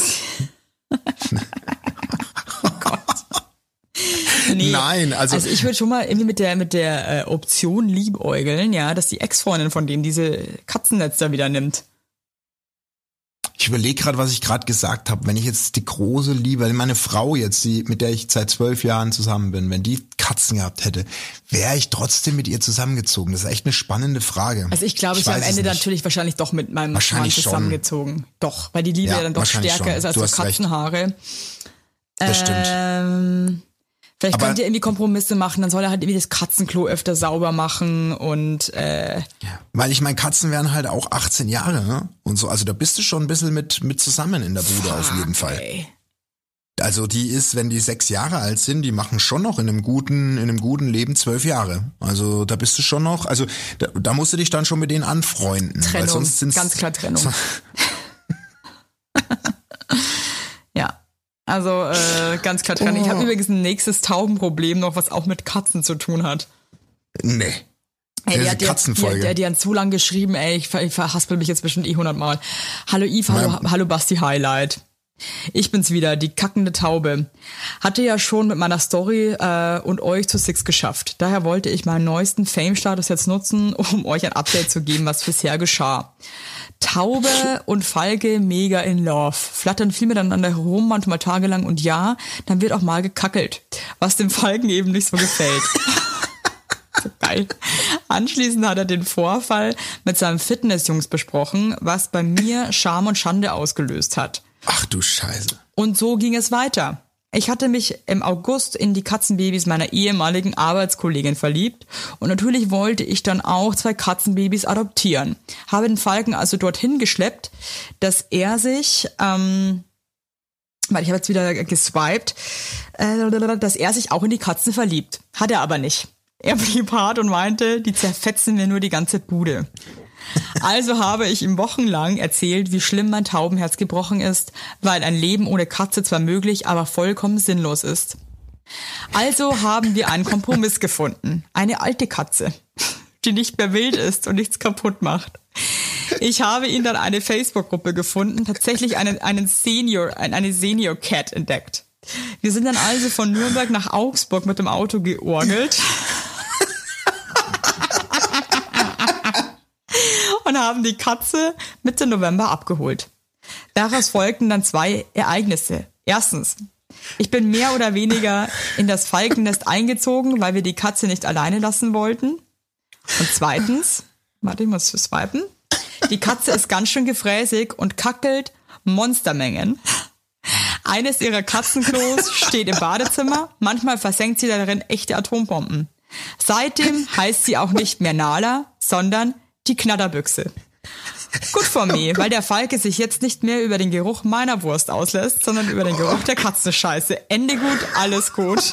Nee. Nein, also ich würde schon mal irgendwie mit der Option liebäugeln, ja, dass die Ex-Freundin von dem diese Katzennetz da wieder nimmt. Ich überlege gerade, was ich gerade gesagt habe. Wenn ich jetzt die große Liebe, meine Frau jetzt, mit der ich seit 12 Jahren zusammen bin, wenn die Katzen gehabt hätte, wäre ich trotzdem mit ihr zusammengezogen? Das ist echt eine spannende Frage. Also ich glaube, ich wäre am Ende natürlich wahrscheinlich doch mit meinem Mann zusammengezogen. Schon. Doch, weil die Liebe ja dann doch stärker ist als so Katzenhaare. Das stimmt. Vielleicht könnt ihr irgendwie Kompromisse machen, dann soll er halt irgendwie das Katzenklo öfter sauber machen und weil ich meine, Katzen werden halt auch 18 Jahre, ne? Und so, also da bist du schon ein bisschen mit zusammen in der Bude auf jeden Fall. Okay. Also die ist, wenn die 6 Jahre alt sind, die machen schon noch in einem guten Leben 12 Jahre. Also da bist du schon noch, also da musst du dich dann schon mit denen anfreunden. Trennung, weil sonst sind's, ganz klar Trennung. Ja. Also ganz klar trennen. Ich habe übrigens ein nächstes Taubenproblem noch, was auch mit Katzen zu tun hat. Nee. Ey, die hat so lang geschrieben, ey, ich verhaspel mich jetzt bestimmt 100 Mal. Hallo Yves, hallo Basti Highlight. Ich bin's wieder, die kackende Taube. Hatte ja schon mit meiner Story und euch zu 6 geschafft. Daher wollte ich meinen neuesten Fame-Status jetzt nutzen, um euch ein Update zu geben, was bisher geschah. Taube und Falke mega in love. Flattern viel miteinander herum, manchmal tagelang und ja, dann wird auch mal gekackelt, was dem Falken eben nicht so gefällt. So geil. Anschließend hat er den Vorfall mit seinem Fitnessjungs besprochen, was bei mir Scham und Schande ausgelöst hat. Ach du Scheiße. Und so ging es weiter. Ich hatte mich im August in die Katzenbabys meiner ehemaligen Arbeitskollegin verliebt und natürlich wollte ich dann auch 2 Katzenbabys adoptieren. Habe den Falken also dorthin geschleppt, dass er sich, ich habe jetzt wieder geswiped, dass er sich auch in die Katzen verliebt. Hat er aber nicht. Er blieb hart und meinte, die zerfetzen mir nur die ganze Bude. Also habe ich ihm wochenlang erzählt, wie schlimm mein Taubenherz gebrochen ist, weil ein Leben ohne Katze zwar möglich, aber vollkommen sinnlos ist. Also haben wir einen Kompromiss gefunden. Eine alte Katze, die nicht mehr wild ist und nichts kaputt macht. Ich habe ihn dann eine Facebook-Gruppe gefunden, tatsächlich eine Senior Cat entdeckt. Wir sind dann also von Nürnberg nach Augsburg mit dem Auto georgelt. Und haben die Katze Mitte November abgeholt. Daraus folgten dann 2 Ereignisse. Erstens, ich bin mehr oder weniger in das Falkennest eingezogen, weil wir die Katze nicht alleine lassen wollten. Und zweitens, warte, ich muss swipen, die Katze ist ganz schön gefräßig und kackelt Monstermengen. Eines ihrer Katzenklos steht im Badezimmer, manchmal versenkt sie darin echte Atombomben. Seitdem heißt sie auch nicht mehr Nala, sondern die Knatterbüchse. Gut for me, weil der Falke sich jetzt nicht mehr über den Geruch meiner Wurst auslässt, sondern über den Geruch der Katzenscheiße. Ende gut, alles gut.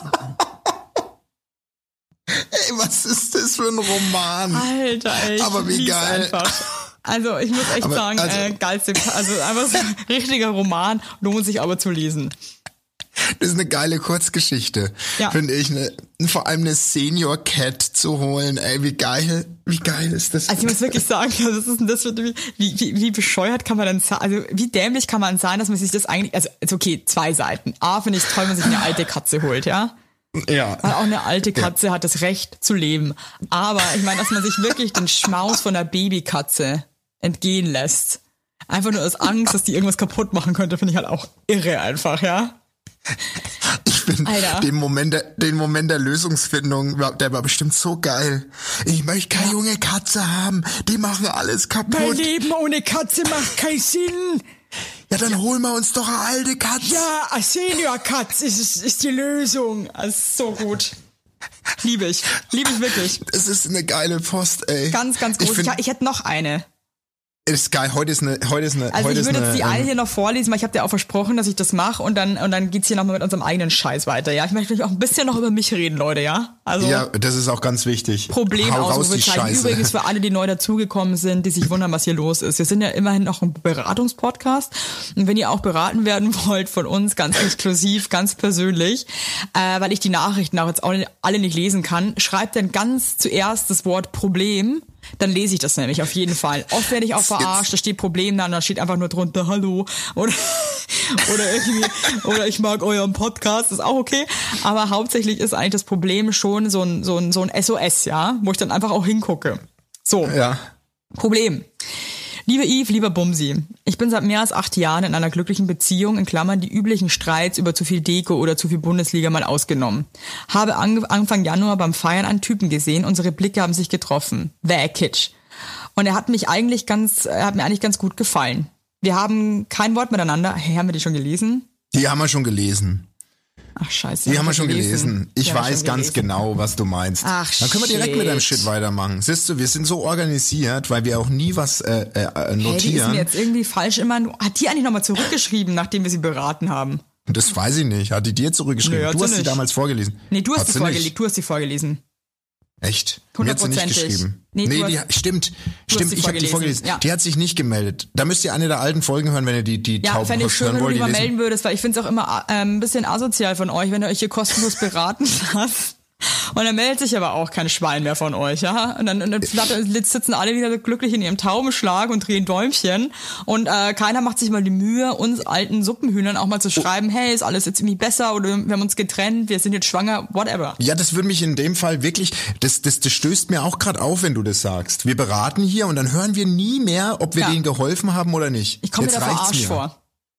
Ey, was ist das für ein Roman? Alter, ey, aber wie geil. Einfach. Also ich muss echt sagen, geilste, also einfach so ein richtiger Roman, lohnt sich aber zu lesen. Das ist eine geile Kurzgeschichte, finde ich. Vor allem eine Senior Cat zu holen. Ey, wie geil ist das? Also ich muss wirklich sagen, was ist denn das für, wie bescheuert kann man denn sein? Also wie dämlich kann man sein, dass man sich das eigentlich, also okay, 2 Seiten. A, finde ich toll, wenn man sich eine alte Katze holt, ja? Ja. Weil auch eine alte Katze hat das Recht zu leben. Aber ich meine, dass man sich wirklich den Schmaus von einer Babykatze entgehen lässt. Einfach nur aus Angst, dass die irgendwas kaputt machen könnte, finde ich halt auch irre einfach, ja? Ich finde den Moment der Lösungsfindung, der war bestimmt so geil. Ich möchte keine junge Katze haben, die machen alles kaputt. Mein Leben ohne Katze macht keinen Sinn. Ja, dann holen wir uns doch eine alte Katze. Ja, eine Senior-Katz ist die Lösung. Das ist so gut. Liebe ich wirklich. Es ist eine geile Post, ey. Ganz, ganz groß. Ich hätte noch eine. Ist geil, heute ist eine. Also ich würde jetzt die eine hier noch vorlesen, weil ich habe dir auch versprochen, dass ich das mache und dann geht's hier nochmal mit unserem eigenen Scheiß weiter, ja? Ich möchte auch ein bisschen noch über mich reden, Leute, ja? Also ja, das ist auch ganz wichtig. Problemausrufezeichen. Übrigens für alle, die neu dazugekommen sind, die sich wundern, was hier los ist. Wir sind ja immerhin noch ein Beratungspodcast und wenn ihr auch beraten werden wollt von uns, ganz exklusiv, ganz persönlich, weil ich die Nachrichten auch jetzt auch alle nicht lesen kann, schreibt dann ganz zuerst das Wort Problem. Dann lese ich das nämlich auf jeden Fall. Oft werde ich auch verarscht, da steht Problem da und da steht einfach nur drunter Hallo oder ich mag euren Podcast, ist auch okay. Aber hauptsächlich ist eigentlich das Problem schon so ein SOS, ja, wo ich dann einfach auch hingucke. So, ja. Problem. Liebe Yves, lieber Bumsi, ich bin seit mehr als 8 Jahren in einer glücklichen Beziehung, in Klammern die üblichen Streits über zu viel Deko oder zu viel Bundesliga mal ausgenommen. Habe Anfang Januar beim Feiern einen Typen gesehen, unsere Blicke haben sich getroffen. Kitsch. Und er hat mir eigentlich ganz gut gefallen. Wir haben kein Wort miteinander. Hey, haben wir die schon gelesen? Die haben wir schon gelesen. Ach scheiße. Die haben wir schon gelesen. Ich weiß ganz genau, was du meinst. Ach, dann können wir direkt mit deinem Shit weitermachen. Siehst du, wir sind so organisiert, weil wir auch nie was notieren. Hey, die ist mir jetzt irgendwie falsch immer. Hat die eigentlich nochmal zurückgeschrieben, nachdem wir sie beraten haben? Das weiß ich nicht. Hat die dir zurückgeschrieben? Du hast sie damals vorgelesen. Nee, du hast sie vorgelesen. Echt? Mir hat sie nicht geschrieben. Stimmt. Ich habe die vorgelesen. Ja. Die hat sich nicht gemeldet. Da müsst ihr eine der alten Folgen hören, wenn ihr die Tauben fände ich schön, wenn du die mal melden würdest, weil ich finde es auch immer ein bisschen asozial von euch, wenn ihr euch hier kostenlos beraten lasst Und dann meldet sich aber auch kein Schwein mehr von euch, ja. Und dann sitzen alle wieder glücklich in ihrem Taubenschlag und drehen Däumchen. Und keiner macht sich mal die Mühe, uns alten Suppenhühnern auch mal zu schreiben, hey, ist alles jetzt irgendwie besser oder wir haben uns getrennt, wir sind jetzt schwanger, whatever. Ja, das würde mich in dem Fall wirklich, das stößt mir auch gerade auf, wenn du das sagst. Wir beraten hier und dann hören wir nie mehr, ob wir denen geholfen haben oder nicht. Ich komme mir da verarscht vor.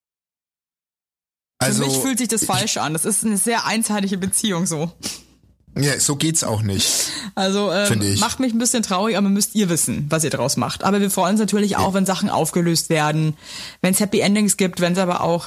Für mich fühlt sich das falsch an. Das ist eine sehr einseitige Beziehung so. Ja, so geht's auch nicht. Also macht mich ein bisschen traurig, aber müsst ihr wissen, was ihr draus macht. Aber wir freuen uns natürlich auch, wenn Sachen aufgelöst werden, wenn es Happy Endings gibt, wenn es aber auch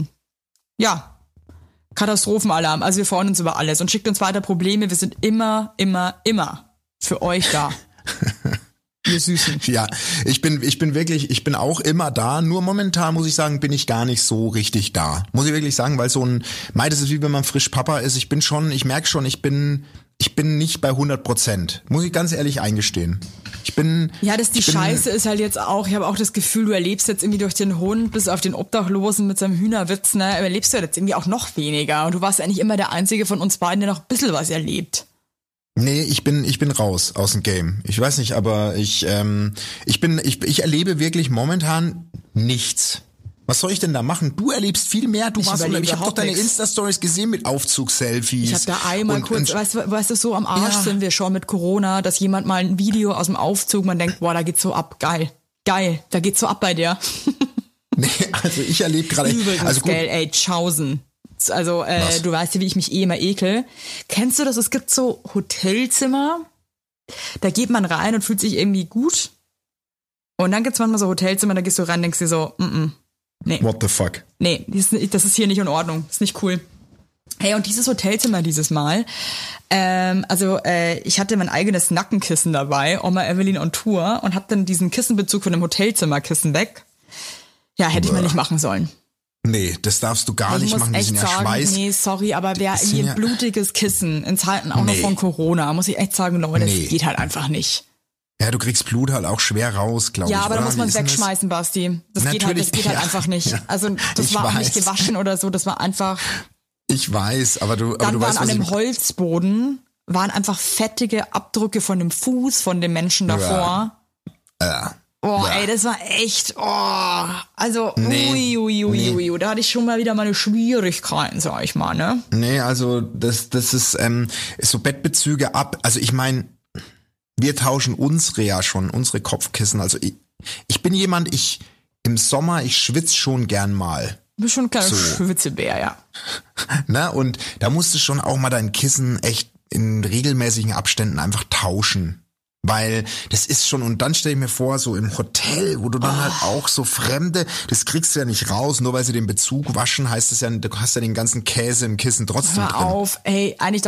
Katastrophenalarm. Also wir freuen uns über alles und schickt uns weiter Probleme. Wir sind immer für euch da. Ihr Süßen. Ja, ich bin auch immer da, nur momentan muss ich sagen, bin ich gar nicht so richtig da. Muss ich wirklich sagen, weil das ist wie wenn man frisch Papa ist, ich merke schon, ich bin nicht bei 100%. Muss ich ganz ehrlich eingestehen. Scheiße ist halt jetzt auch, ich habe auch das Gefühl, du erlebst jetzt irgendwie durch den Hund bis auf den Obdachlosen mit seinem Hühnerwitz, ne, erlebst du jetzt irgendwie auch noch weniger. Und du warst eigentlich immer der Einzige von uns beiden, der noch ein bisschen was erlebt. Nee, ich bin raus aus dem Game. Ich weiß nicht, aber ich erlebe wirklich momentan nichts. Was soll ich denn da machen? Du erlebst viel mehr. Ich habe doch deine Insta-Stories gesehen mit Aufzug-Selfies. Ich habe da einmal kurz, weißt du, so am Arsch sind wir schon mit Corona, dass jemand mal ein Video aus dem Aufzug, man denkt, boah, da geht's so ab, geil, da geht's so ab bei dir. Nee, also ich erlebe gerade... Übrigens, geil, ey, Tschaußen. Also, du weißt ja, wie ich mich immer ekel. Kennst du das? Es gibt so Hotelzimmer, da geht man rein und fühlt sich irgendwie gut. Und dann gibt's manchmal so Hotelzimmer, da gehst du rein und denkst dir so, nee. What the fuck? Nee, das ist hier nicht in Ordnung. Das ist nicht cool. Hey, und dieses Hotelzimmer dieses Mal, ich hatte mein eigenes Nackenkissen dabei, Oma Evelyn on Tour, und hab dann diesen Kissenbezug von dem Hotelzimmerkissen weg. Ja, hätte ich mal nicht machen sollen. Nee, das darfst du gar nicht machen, die sind ja Schweiß. Nee, sorry, aber wer irgendwie ein blutiges Kissen in Zeiten auch noch von Corona, muss ich echt sagen, Leute, das geht halt einfach nicht. Ja, du kriegst Blut halt auch schwer raus, glaube ich. Ja, aber da muss man es wegschmeißen, Basti. Das geht halt einfach nicht. Ja. Also das war auch nicht gewaschen oder so, das war einfach... Ich weiß, aber du weißt, was an dem Holzboden waren einfach fettige Abdrücke von dem Fuß von dem Menschen davor. Ja. Ey, das war echt, also, ui, da hatte ich schon mal wieder meine Schwierigkeiten, sag ich mal, ne? Nee, also, das ist, so Bettbezüge ab, also ich meine, wir tauschen unsere Kopfkissen, also ich bin jemand, im Sommer, ich schwitze schon gern mal. Du bist schon ein kleiner Schwitzebär, ja. Na, und da musst du schon auch mal dein Kissen echt in regelmäßigen Abständen einfach tauschen. Weil das ist schon, und dann stell ich mir vor, so im Hotel, wo du dann halt auch so Fremde, das kriegst du ja nicht raus, nur weil sie den Bezug waschen, heißt es ja, du hast ja den ganzen Käse im Kissen trotzdem drin. Hör auf, ey, eigentlich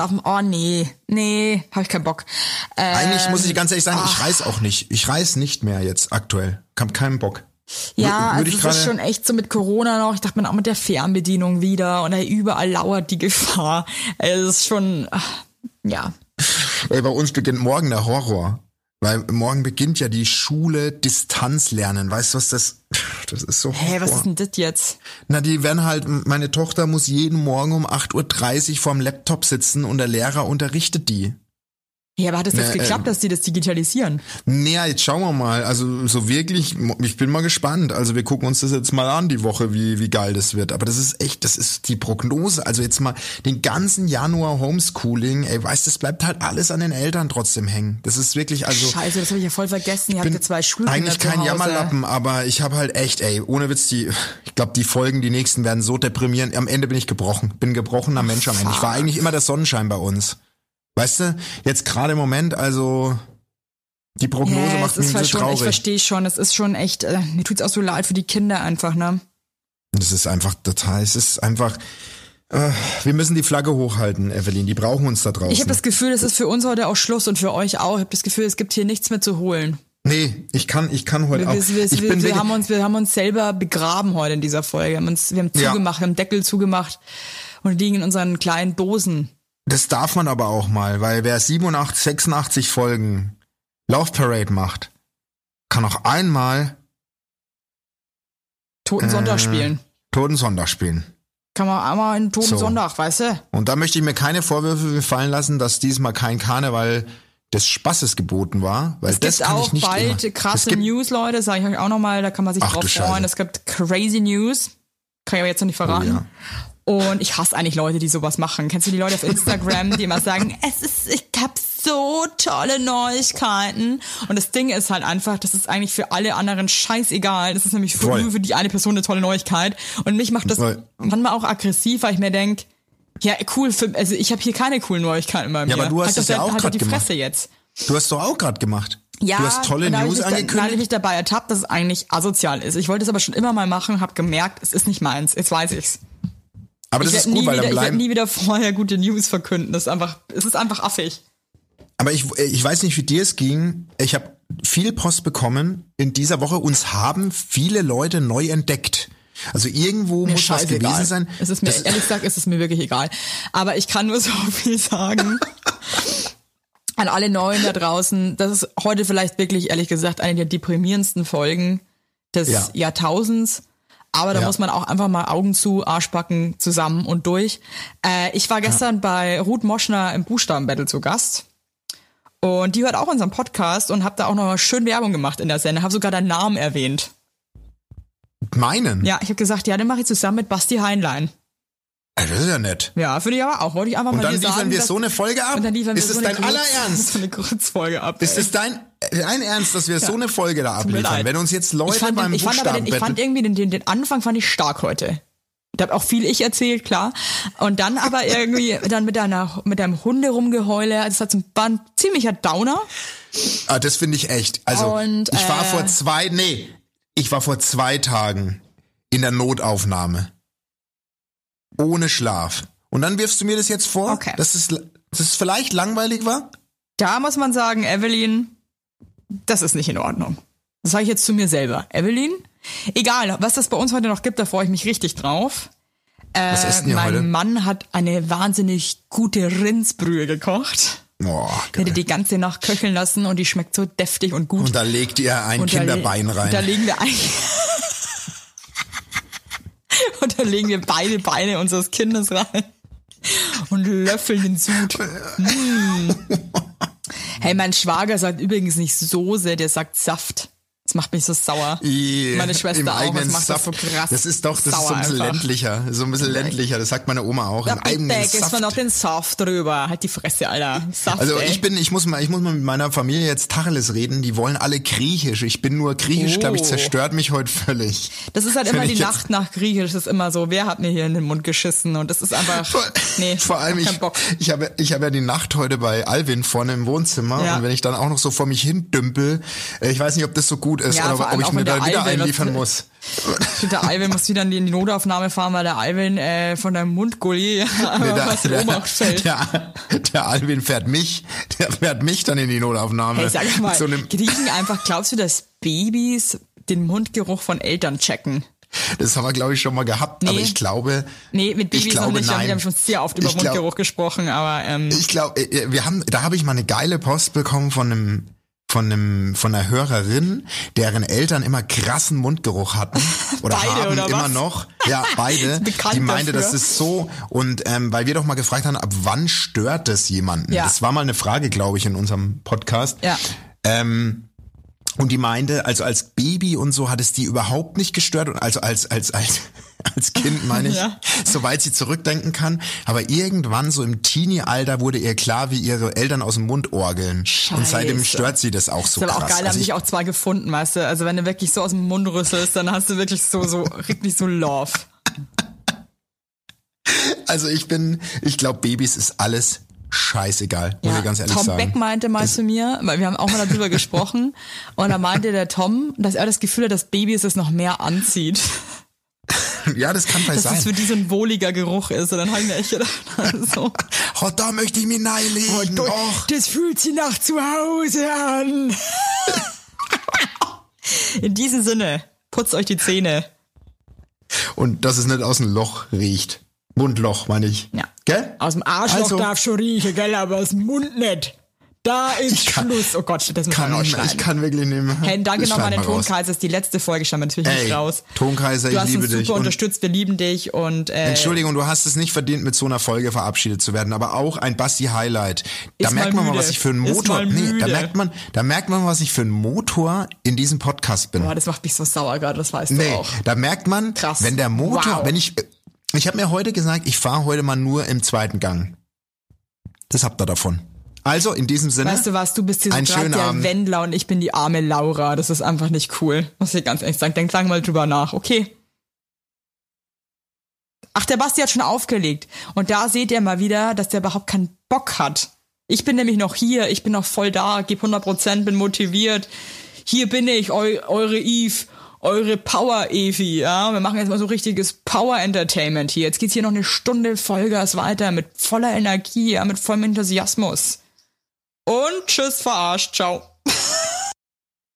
nee, hab ich keinen Bock. Eigentlich muss ich ganz ehrlich sagen, ich reise auch nicht. Ich reise nicht mehr jetzt aktuell. Hab keinen Bock. Ja, also es ist schon echt so mit Corona noch, ich dachte mir auch mit der Fernbedienung wieder und überall lauert die Gefahr. Es ist schon, ja. Bei uns beginnt morgen der Horror. Weil morgen beginnt ja die Schule Distanzlernen. Weißt du, was das ist so Horror. Was ist denn das jetzt? Na, die werden halt, meine Tochter muss jeden Morgen um 8:30 Uhr vorm Laptop sitzen und der Lehrer unterrichtet die. Ja, aber hat es jetzt geklappt, dass die das digitalisieren? Naja, jetzt schauen wir mal. Also so wirklich, ich bin mal gespannt. Also wir gucken uns das jetzt mal an, die Woche, wie geil das wird. Aber das ist die Prognose. Also jetzt mal den ganzen Januar Homeschooling. Ey, weißt du, es bleibt halt alles an den Eltern trotzdem hängen. Das ist wirklich, also... Scheiße, das habe ich ja voll vergessen. Ihr habt ja 2 Schulkinder eigentlich kein Jammerlappen, aber ich habe halt echt, ohne Witz, ich glaube, die Folgen, die nächsten werden so deprimierend. Am Ende bin ich gebrochen. Bin gebrochener Mensch am Ende. Ich war eigentlich immer der Sonnenschein bei uns. Weißt du, jetzt gerade im Moment, also die Prognose macht mich so traurig. Ich verstehe schon, es ist schon echt, mir tut's auch so leid für die Kinder einfach, ne? Das ist einfach total, wir müssen die Flagge hochhalten, Evelyn, die brauchen uns da draußen. Ich habe das Gefühl, es ist für uns heute auch Schluss und für euch auch. Ich habe das Gefühl, es gibt hier nichts mehr zu holen. Nee, ich kann heute auch. Wir haben uns selber begraben heute in dieser Folge. Wir haben zugemacht, wir haben Deckel zugemacht und liegen in unseren kleinen Dosen. Das darf man aber auch mal, weil wer 86 Folgen Love Parade macht, kann auch einmal Toten Sonntag spielen. Toten Sonntag spielen. kann man einmal einen toten Sonntag, weißt du? Und da möchte ich mir keine Vorwürfe gefallen lassen, dass diesmal kein Karneval des Spaßes geboten war, weil das kann ich nicht. Es gibt auch bald krasse News, Leute, sage ich euch auch nochmal, da kann man sich drauf freuen. Es gibt crazy News, kann ich aber jetzt noch nicht verraten. Oh, ja. Und ich hasse eigentlich Leute, die sowas machen. Kennst du die Leute auf Instagram, die immer sagen, ich hab so tolle Neuigkeiten. Und das Ding ist halt einfach, das ist eigentlich für alle anderen scheißegal. Das ist nämlich für die eine Person eine tolle Neuigkeit. Und mich macht das manchmal auch aggressiv, weil ich mir denke, ja, cool, also ich habe hier keine coolen Neuigkeiten bei mir. Ja, aber du hast das ja auch gerade gemacht. Fresse jetzt. Du hast doch auch gerade gemacht. Ja, du hast tolle News angekündigt. Da habe ich mich dabei ertappt, dass es eigentlich asozial ist. Ich wollte es aber schon immer mal machen, habe gemerkt, es ist nicht meins. Jetzt weiß ich's. Aber das ist gut, weil dann bleiben... Ich werde nie wieder vorher gute News verkünden. Es ist einfach affig. Aber ich weiß nicht, wie dir es ging. Ich habe viel Post bekommen in dieser Woche. Uns haben viele Leute neu entdeckt. Also irgendwo muss was gewesen sein. Es ist mir, ehrlich gesagt, ist es mir wirklich egal. Aber ich kann nur so viel sagen. An alle Neuen da draußen. Das ist heute vielleicht wirklich, ehrlich gesagt, eine der deprimierendsten Folgen des Jahrtausends. Aber da muss man auch einfach mal Augen zu, Arschbacken zusammen und durch. Ich war gestern bei Ruth Moschner im Buchstabenbattle zu Gast. Und die hört auch unseren Podcast und hab da auch noch schön Werbung gemacht in der Sendung. Hab sogar deinen Namen erwähnt. Meinen? Ja, ich habe gesagt, ja, den mache ich zusammen mit Basti Heinlein. Das ist ja nett. Ja, finde ich aber auch. Wollte ich einfach mal sagen. Und dann liefern wir so eine Folge ab? Ist es dein aller Ernst? So eine Kurzfolge ab. Ist es dein Ernst, dass wir so eine Folge da abliefern? Wenn uns jetzt Leute beim Buchstaben... Ich fand irgendwie den Anfang fand ich stark heute. Da hab auch viel ich erzählt, klar. Und dann aber irgendwie dann mit deinem Hunde-Rumgeheule. Das hat so ein ziemlicher Downer. Ah, das finde ich echt. Also ich war vor 2 Tagen in der Notaufnahme. Ohne Schlaf. Und dann wirfst du mir das jetzt vor, dass es vielleicht langweilig war? Da muss man sagen, Evelyn, das ist nicht in Ordnung. Das sage ich jetzt zu mir selber. Evelyn, egal, was das bei uns heute noch gibt, da freue ich mich richtig drauf. Was essen ihr heute? Mein Mann hat eine wahnsinnig gute Rindsbrühe gekocht. Oh, hätte die ganze Nacht köcheln lassen und die schmeckt so deftig und gut. Und da legt ihr ein Kinderbein rein. Und da legen wir Und da legen wir beide Beine unseres Kindes rein und löffeln den Sud. Hey, mein Schwager sagt übrigens nicht Soße, der sagt Saft. Das macht mich so sauer. Meine Schwester auch, das macht das so krass. Das ist so ein bisschen ländlicher. So ein bisschen ländlicher, das sagt meine Oma auch. Da ist man noch den Saft drüber. Halt die Fresse, Alter. Saft, also ich muss mal mit meiner Familie jetzt Tacheles reden. Die wollen alle Griechisch. Ich bin nur Griechisch, glaube ich, zerstört mich heute völlig. Das ist halt immer die Nacht nach Griechisch. Das ist immer so, wer hat mir hier in den Mund geschissen? Und das ist einfach, vor allem ich habe ja die Nacht heute bei Alvin vorne im Wohnzimmer. Ja. Und wenn ich dann auch noch so vor mich hin dümpel, ich weiß nicht, ob das so gut ist oder ob ich mir da wieder einliefern muss. Der Alvin muss wieder in die Notaufnahme fahren, weil der Alvin von deinem Mundgulli was in Ohnmacht fällt. Der Alvin fährt mich dann in die Notaufnahme. Hey, sag mal, Griechen einfach, glaubst du, dass Babys den Mundgeruch von Eltern checken? Das haben wir, glaube ich, schon mal gehabt, aber ich glaube... Nee, mit Babys noch nicht, wir haben schon sehr oft über Mundgeruch gesprochen, aber... Ich glaube, da habe ich mal eine geile Post bekommen von einer Hörerin, deren Eltern immer krassen Mundgeruch hatten oder beide, haben oder immer was? noch. Ja, beide. Die meinte, das ist so. Und weil wir doch mal gefragt haben, ab wann stört das jemanden? Ja. Das war mal eine Frage, glaube ich, in unserem Podcast. Ja. Und die meinte, also als Baby und so hat es die überhaupt nicht gestört. Und also als Kind meine ich, soweit sie zurückdenken kann. Aber irgendwann so im Teenie-Alter wurde ihr klar, wie ihre Eltern aus dem Mund orgeln. Scheiße. Und seitdem stört sie das auch so krass. Das ist aber auch geil, da haben sich auch 2 gefunden, weißt du. Also wenn du wirklich so aus dem Mund rüsselst, dann hast du wirklich so richtig so Love. Also ich glaube, Babys ist alles scheißegal, muss ich ganz ehrlich sagen. Tom Beck meinte mal zu mir, weil wir haben auch mal darüber gesprochen, und da meinte der Tom, dass er das Gefühl hat, dass Babys es noch mehr anzieht. Ja, das kann vielleicht sein. Dass es für die so ein wohliger Geruch ist. Und dann habe ich mir echt gedacht, so. Oh, da möchte ich mich reinlegen. Das fühlt sich nach zu Hause an. In diesem Sinne, putzt euch die Zähne. Und dass es nicht aus dem Loch riecht. Mundloch, meine ich. Ja. Gell? Aus dem Arschloch darf schon riechen, gell, aber aus dem Mund nicht. Da ist Schluss. Oh Gott, das muss man rausschneiden. Ich kann wirklich nicht mehr. Hey, danke nochmal an den Tonkaiser. Das ist die letzte Folge, stand natürlich nicht raus. Tonkaiser, ich liebe dich. Du hast uns super unterstützt, wir lieben dich. Und Entschuldigung, du hast es nicht verdient, mit so einer Folge verabschiedet zu werden, aber auch ein Basti-Highlight. Da merkt man mal, was ich für ein Motor... da merkt man, was ich für ein Motor in diesem Podcast bin. Boah, das macht mich so sauer gerade, das weißt du auch. Da merkt man, krass. Wenn der Motor... Wenn ich habe mir heute gesagt, ich fahre heute mal nur im zweiten Gang. Das habt ihr davon. Also, in diesem Sinne. Weißt du was, du bist hier so gerade der Wendler und ich bin die arme Laura. Das ist einfach nicht cool. Muss ich ganz ehrlich sagen. Denk lang mal drüber nach, okay? Ach, der Basti hat schon aufgelegt. Und da seht ihr mal wieder, dass der überhaupt keinen Bock hat. Ich bin nämlich noch hier. Ich bin noch voll da. Geb 100%, bin motiviert. Hier bin ich, eure Eve. Eure Power-Evi, ja. Wir machen jetzt mal so richtiges Power-Entertainment hier. Jetzt geht's hier noch eine Stunde Vollgas weiter mit voller Energie, ja, mit vollem Enthusiasmus. Und tschüss, verarscht. Ciao.